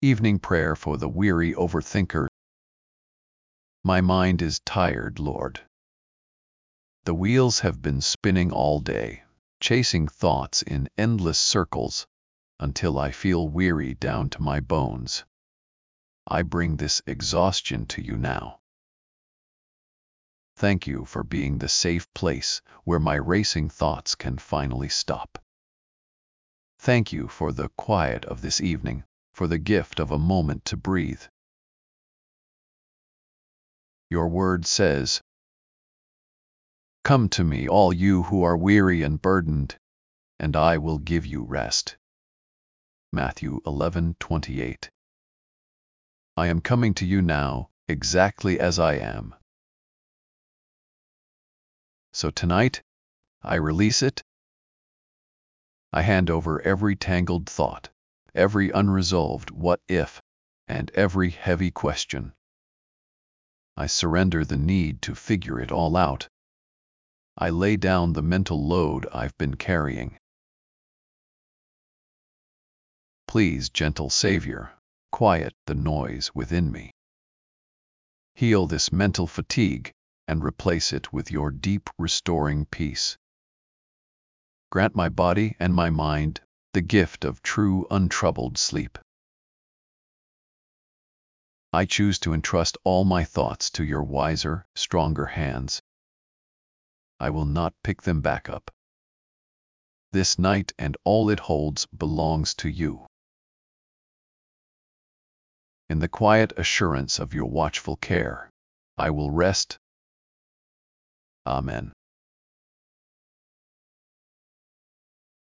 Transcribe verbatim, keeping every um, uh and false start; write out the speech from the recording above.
Evening prayer for the weary overthinker. My mind is tired, Lord. The wheels have been spinning all day, chasing thoughts in endless circles, until I feel weary down to my bones. I bring this exhaustion to you now. Thank you for being the safe place where my racing thoughts can finally stop. Thank you for the quiet of this evening, for the gift of a moment to breathe. Your word says, "Come to me, all you who are weary and burdened, and I will give you rest." Matthew eleven twenty-eight. I am coming to you now, exactly as I am. So tonight, I release it. I hand over every tangled thought, every unresolved what if, and every heavy question. I surrender the need to figure it all out. I lay down the mental load I've been carrying. Please, gentle Savior, quiet the noise within me. Heal this mental fatigue and replace it with your deep, restoring peace. Grant my body and my mind the gift of true, untroubled sleep. I choose to entrust all my thoughts to your wiser, stronger hands. I will not pick them back up. This night and all it holds belongs to you. In the quiet assurance of your watchful care, I will rest. Amen.